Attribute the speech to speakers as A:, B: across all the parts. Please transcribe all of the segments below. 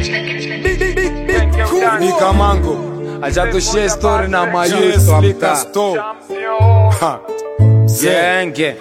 A: Mika Mango ajatushie story na mayuth wa mtaa. Genge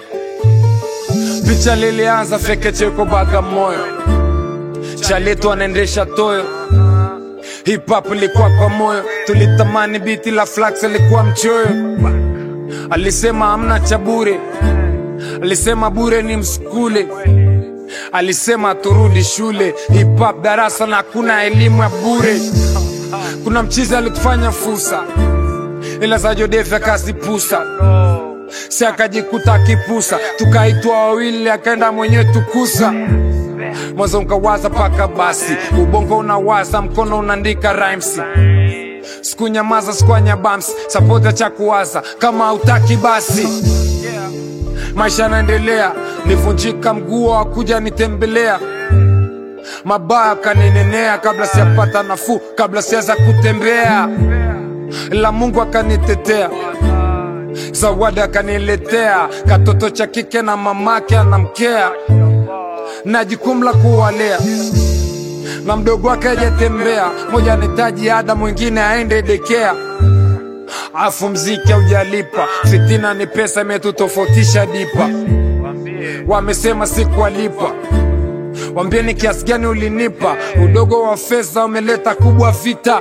A: picha lilianza feke cheko Bagamoyo, chaletu anaendesha toyo. Hip hop ilikuwa kwa moyo, tulitamani biti la Flax ilikuwa mchoyo. Alisema hamna cha bure, alisema bure ni mskule, alisema turudi shule. Hip hop darasa na kuna elimu ya bure. Kuna mchizi alitufanya fusa, ila za Jodefi akasipusa. Si akajikuta kipusa, tukaitwa wawili akaenda mwenye tukusa. Mwanzo mkawaza paka basi, ubongo unawaza mkono unaandika rhymes. Sikunyamaza sikuanya bumps, support cha kuwaza kama hutaki basi. Maisha yanaendelea, nivunjika mguu wakuja nitembelea. Mabaya kaninenea kabla siyapata nafuu, kabla siyaza kutembea. La Mungu akanitetea, zawadi akaniletea. Katoto cha kike na mamake anamkea, na jukumu la kuwalea. Na mdogo wake hajatembea, moja anahitaji ada mwingine aende dekea. Afu mziki haujalipa, fitina ni pesa imetutofautisha dipa. Wamesema sikuwalipa, wambieni kiasi gani ulinipa. Udogo wa fedha umeleta kubwa vita,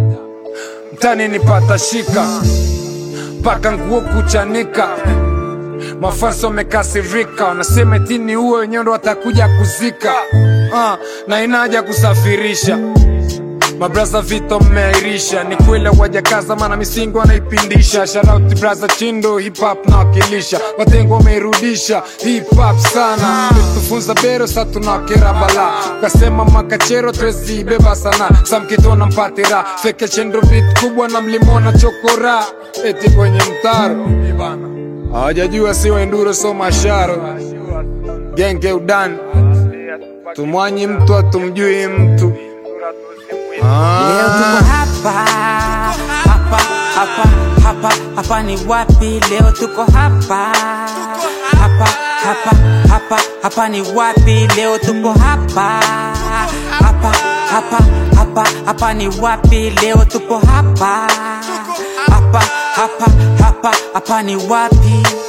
A: mtani nipata shika paka nguo kuchanika. Mafanso mekasirika, wanasema tini uwe wenyewe ndo watakuja kuzika. Na inaja kusafirisha mabraza vito mmeairisha. Ni kwele wajakaza mana misingo wanaipindisha. Shout braza Chindo, hip hop na wakilisha. Watengo wameirudisha hip hop sana. Tufunza bero sa tunakera bala, kasema makachero twezi beba sana. Samkitona mpatira, feke Chendo beat kubwa na mlimona chokora. Eti kwenye mtaro hawajajua siwa enduro so masharo. Genge udani tumwanyi mtu atumjui mtu.
B: Leo tuko hapa ni wapi? Leo tuko hapa ni wapi? Leo tuko hapa ni wapi? Leo tuko hapa ni wapi?